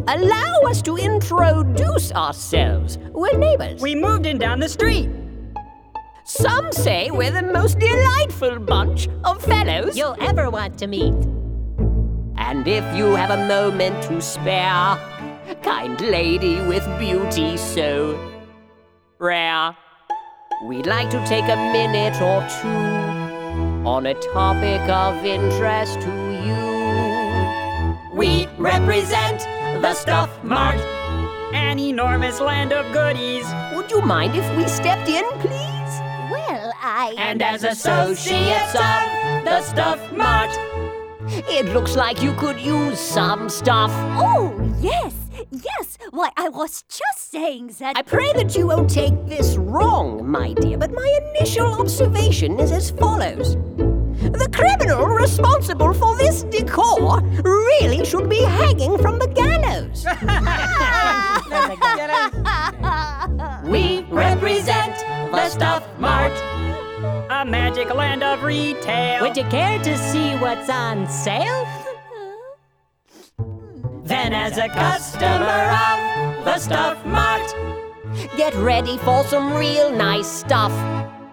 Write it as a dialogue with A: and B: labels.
A: Allow us to introduce ourselves. We're neighbors.
B: We moved in down the street.
A: Some say we're the most delightful bunch of fellows
C: you'll ever want to meet.
A: And if you have a moment to spare, kind lady with beauty so rare, we'd like to take a minute or two on a topic of interest to you. We represent the Stuff Mart,
B: An enormous land of goodies.
A: Would you mind if we stepped in, please?
C: Well,
A: And as associates of the Stuff Mart, it looks like you could use some stuff.
C: Oh, yes. Why, I was just saying that...
A: I pray that you won't take this wrong, my dear, but my initial observation is as follows. The criminal responsible for this decor really should be hanging from the gallows. We represent the Stuff Mart,
B: A magic land of retail.
C: Would you care to see what's on sale?
A: Then as a customer of the Stuff Mart, get ready for some real nice stuff.